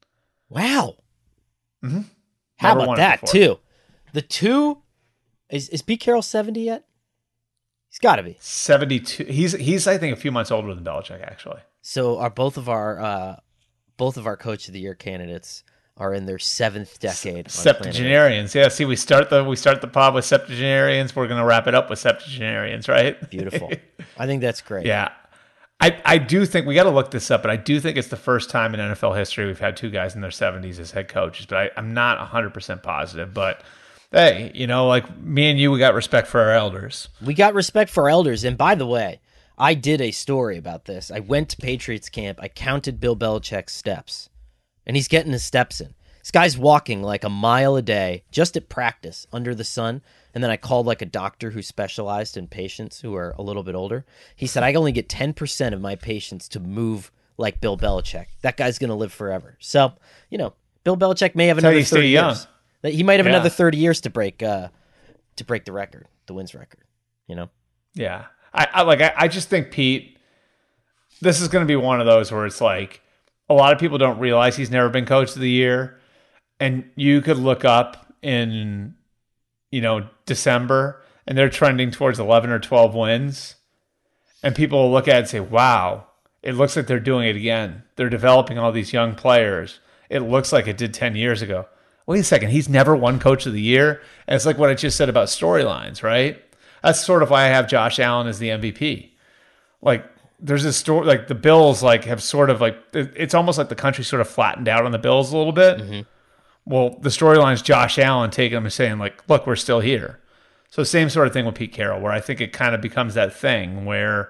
Speaker 2: Wow.
Speaker 3: Mm-hmm.
Speaker 2: How about that too? The two is Pete Carroll 70 yet? He's got to be
Speaker 3: 72. He's I think a few months older than Belichick actually.
Speaker 2: So are both of our coach of the year candidates are in their 7th decade.
Speaker 3: Septuagenarians. Yeah. See, we start the pod with septuagenarians. We're going to wrap it up with septuagenarians, right?
Speaker 2: Beautiful. I think that's great.
Speaker 3: Yeah. I do think we got to look this up, but I do think it's the first time in NFL history we've had two guys in their 70s as head coaches. But I'm not 100% positive. But hey, you know, like me and you, we got respect for our elders.
Speaker 2: We got respect for our elders. And by the way, I did a story about this. I went to Patriots camp. I counted Bill Belichick's steps, and he's getting his steps in. This guy's walking like a mile a day just at practice under the sun. And then I called like a doctor who specialized in patients who are a little bit older. He said, I only get 10% of my patients to move like Bill Belichick. That guy's going to live forever. So, you know, Bill Belichick may have another 30 years. He might have another 30 years to break the record, the wins record, you know?
Speaker 3: Yeah. I just think Pete, this is going to be one of those where it's like a lot of people don't realize he's never been coach of the year. And you could look up in, you know, December and they're trending towards 11 or 12 wins. And people will look at it and say, wow, it looks like they're doing it again. They're developing all these young players. It looks like it did 10 years ago. Wait a second, he's never won coach of the year? And it's like what I just said about storylines, right? That's sort of why I have Josh Allen as the MVP. Like, there's this story, like the Bills like have sort of like, it's almost like the country sort of flattened out on the Bills a little bit. Mm-hmm. Well, the storyline is Josh Allen taking them and saying like, look, we're still here. So same sort of thing with Pete Carroll, where I think it kind of becomes that thing where,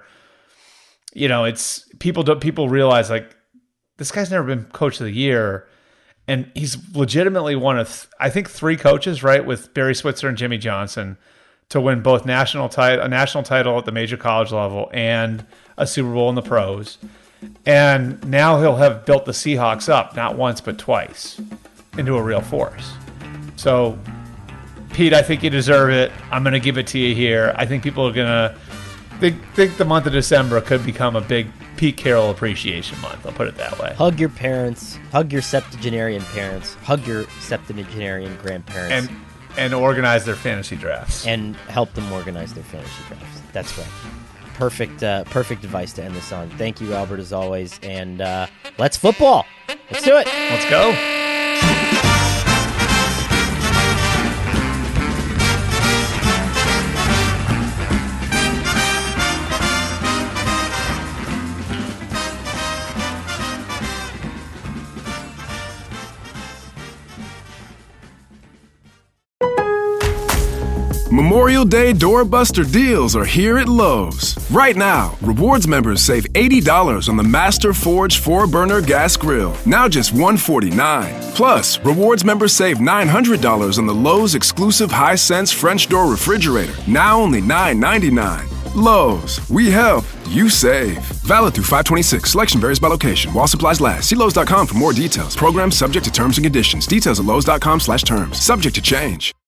Speaker 3: you know, it's people realize like this guy's never been coach of the year. And he's legitimately one of, I think, 3 coaches, right, with Barry Switzer and Jimmy Johnson to win both a national title at the major college level and a Super Bowl in the pros. And now he'll have built the Seahawks up, not once but twice, into a real force. So, Pete, I think you deserve it. I'm going to give it to you here. I think people are going to think the month of December could become a big Pete Carroll Appreciation Month. I'll put it that way.
Speaker 2: Hug your parents. Hug your septuagenarian parents. Hug your septuagenarian grandparents.
Speaker 3: And organize their fantasy drafts.
Speaker 2: And help them organize their fantasy drafts. That's right. Perfect advice to end this on. Thank you, Albert, as always. And let's football. Let's do it.
Speaker 3: Let's go.
Speaker 1: Memorial Day doorbuster deals are here at Lowe's. Right now, rewards members save $80 on the Master Forge 4-burner gas grill, now just $149. Plus, rewards members save $900 on the Lowe's exclusive Hisense French door refrigerator, now only $999. Lowe's, we help, you save. Valid through 5/26. Selection varies by location. While supplies last. See Lowe's.com for more details. Program subject to terms and conditions. Details at Lowe's.com/terms. Subject to change.